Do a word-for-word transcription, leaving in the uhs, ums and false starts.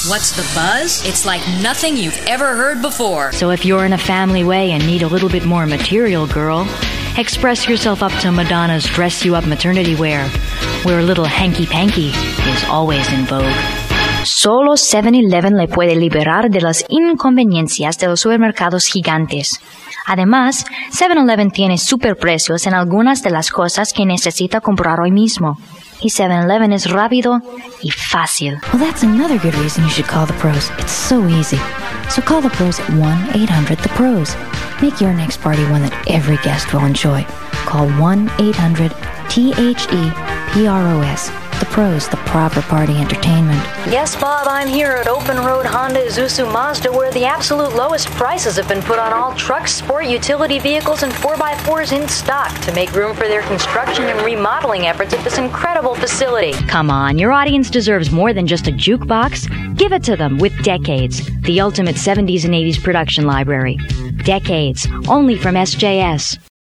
What's the buzz? It's like nothing you've ever heard before. So if you're in a family way and need a little bit more material, girl, express yourself up to Madonna's Dress You Up maternity wear, where a little hanky-panky is always in vogue. Solo seven eleven le puede liberar de las inconveniencias de los supermercados gigantes. Además, seven eleven tiene superprecios en algunas de las cosas que necesita comprar hoy mismo. Y seven eleven es rápido y fácil. Well, that's another good reason you should call the pros. It's so easy. So call the pros at one eight hundred the pros. Make your next party one that every guest will enjoy. Call one eight hundred T H E P R O S. The Pros, the proper party entertainment. Yes, Bob, I'm here at Open Road Honda Isuzu Mazda, where the absolute lowest prices have been put on all trucks, sport utility vehicles, and four by fours in stock to make room for their construction and remodeling efforts at this incredible facility. Come on, your audience deserves more than just a jukebox. Give it to them with Decades, the ultimate seventies and eighties production library. Decades, only from S J S.